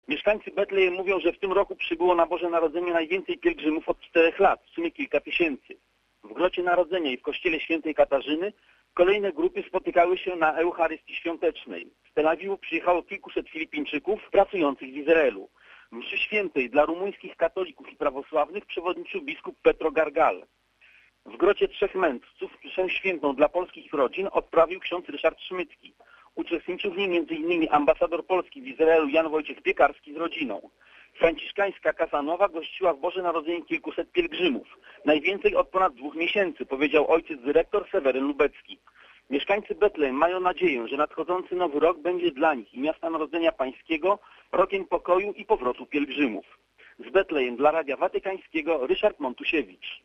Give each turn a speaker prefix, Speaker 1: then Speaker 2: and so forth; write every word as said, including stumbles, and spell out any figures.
Speaker 1: Mieszkańcy Betlejem mówią, że w tym roku przybyło na Boże Narodzenie najwięcej pielgrzymów od czterech lat, w sumie kilka tysięcy. W Grocie Narodzenia i w kościele świętej Katarzyny kolejne grupy spotykały się na Eucharystii Świątecznej. Z Tel Awiwu przyjechało kilkuset Filipińczyków pracujących w Izraelu. Mszy świętej dla rumuńskich katolików i prawosławnych przewodniczył biskup Petro Gargal. W Grocie Trzech Mędrców mszę świętą dla polskich rodzin odprawił ksiądz Ryszard Szmycki. Uczestniczył w niej między innymi ambasador Polski w Izraelu Jan Wojciech Piekarski z rodziną. Franciszkańska Kasanowa gościła w Boże Narodzenie kilkuset pielgrzymów. Najwięcej od ponad dwóch miesięcy, powiedział ojciec dyrektor Seweryn Lubecki. Mieszkańcy Betlejem mają nadzieję, że nadchodzący nowy rok będzie dla nich i miasta Narodzenia Pańskiego rokiem pokoju i powrotu pielgrzymów. Z Betlejem dla Radia Watykańskiego Ryszard Montusiewicz.